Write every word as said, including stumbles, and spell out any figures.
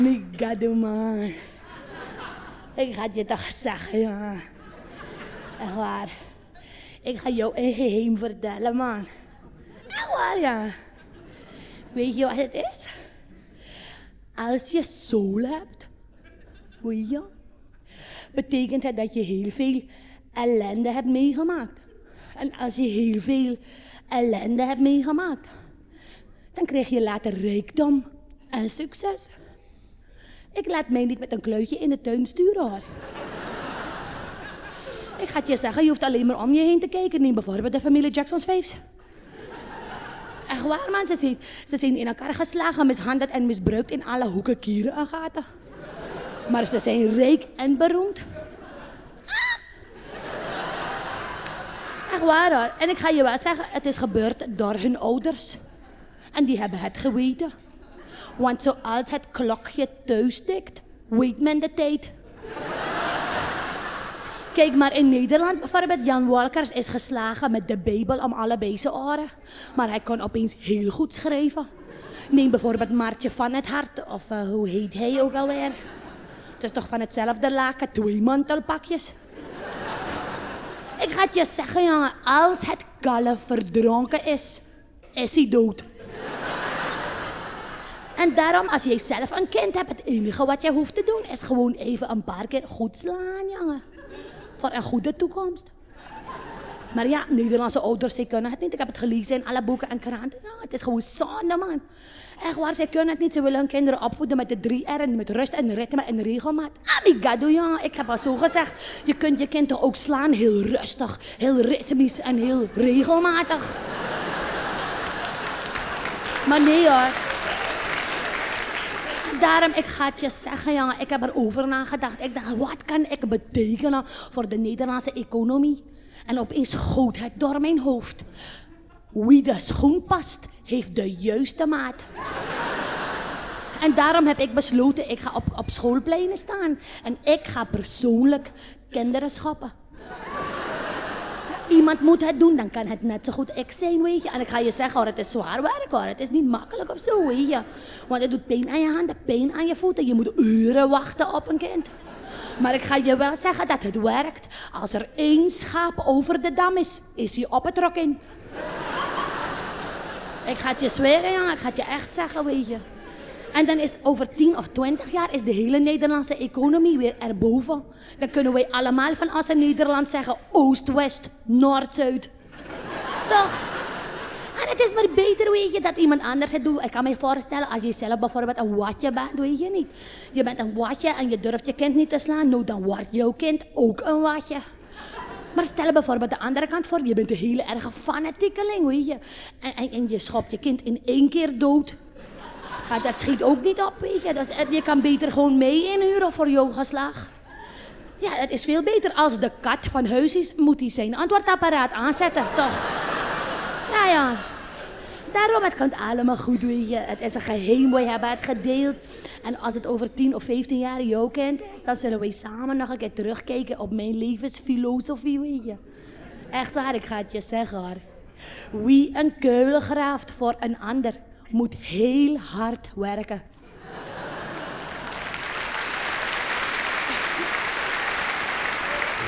My god, man. Ik ga het je toch zeggen, ja. Echt waar. Ik ga jou een geheim vertellen, man. Echt waar, ja. Weet je wat het is? Als je soul hebt, weet je, betekent het dat je heel veel ellende hebt meegemaakt. En als je heel veel ellende hebt meegemaakt, dan krijg je later rijkdom en succes. Ik laat mij niet met een kluitje in de tuin sturen, hoor. Ik ga het je zeggen, je hoeft alleen maar om je heen te kijken. Neem bijvoorbeeld de familie Jackson's Vijfs. Echt waar, man. Ze zijn, ze zijn in elkaar geslagen, mishandeld en misbruikt in alle hoeken, kieren en gaten. Maar ze zijn rijk en beroemd. Echt waar, hoor. En ik ga je wel zeggen, het is gebeurd door hun ouders. En die hebben het geweten. Want zoals het klokje thuis tikt, weet men de tijd. Kijk maar in Nederland bijvoorbeeld, Jan Wolkers is geslagen met de Bijbel om allebei zijn oren. Maar hij kon opeens heel goed schrijven. Neem bijvoorbeeld Maartje van het Hart, of uh, hoe heet hij ook alweer? Het is toch van hetzelfde laken, twee mantelpakjes. Ik ga het je zeggen, jongen, als het kalf verdronken is, is hij dood. En daarom, als jij zelf een kind hebt, het enige wat je hoeft te doen, is gewoon even een paar keer goed slaan, jongen. Voor een goede toekomst. Maar ja, Nederlandse ouders, zij kunnen het niet. Ik heb het gelezen in alle boeken en kranten. Ja, het is gewoon zonde, man. Echt waar, zij kunnen het niet. Ze willen hun kinderen opvoeden met de drie R'en, met rust en ritme en regelmaat. Amigo, ja, ik heb al zo gezegd. Je kunt je kind toch ook slaan, heel rustig, heel ritmisch en heel regelmatig. Maar nee, hoor. Daarom, ik ga het je zeggen, jongen, ik heb erover nagedacht. Ik dacht, wat kan ik betekenen voor de Nederlandse economie? En opeens schoot het door mijn hoofd. Wie de schoen past, heeft de juiste maat. En daarom heb ik besloten, ik ga op, op schoolpleinen staan. En ik ga persoonlijk kinderen schoppen. Iemand moet het doen, dan kan het net zo goed ik zijn, weet je. En ik ga je zeggen, hoor, het is zwaar werk, hoor. Het is niet makkelijk of zo, weet je. Want het doet pijn aan je handen, pijn aan je voeten. Je moet uren wachten op een kind. Maar ik ga je wel zeggen dat het werkt. Als er één schaap over de dam is, is hij op het rok in. Ik ga het je zweren, jongen. Ik ga het je echt zeggen, weet je. En dan is over tien of twintig jaar is de hele Nederlandse economie weer erboven. Dan kunnen wij allemaal van ons in Nederland zeggen Oost-West, Noord-Zuid. Toch? En het is maar beter, weet je, dat iemand anders het doet. Ik kan me voorstellen, als je zelf bijvoorbeeld een watje bent, weet je niet. Je bent een watje en je durft je kind niet te slaan. Nou, dan wordt jouw kind ook een watje. Maar stel bijvoorbeeld de andere kant voor. Je bent een hele erge fanatiekeling, weet je. En, en, en je schopt je kind in één keer dood. Ja, dat schiet ook niet op, weet je. Dus, je kan beter gewoon mee inhuren voor yogaslag. Ja, het is veel beter. Als de kat van huis is, moet hij zijn antwoordapparaat aanzetten, toch? Ja, ja. Daarom, het komt allemaal goed, weet je. Het is een geheim, wij hebben het gedeeld. En als het over tien of vijftien jaar jouw kind is, dan zullen wij samen nog een keer terugkijken op mijn levensfilosofie, weet je. Echt waar, ik ga het je zeggen, hoor. Wie een kuil graaft voor een ander, moet heel hard werken.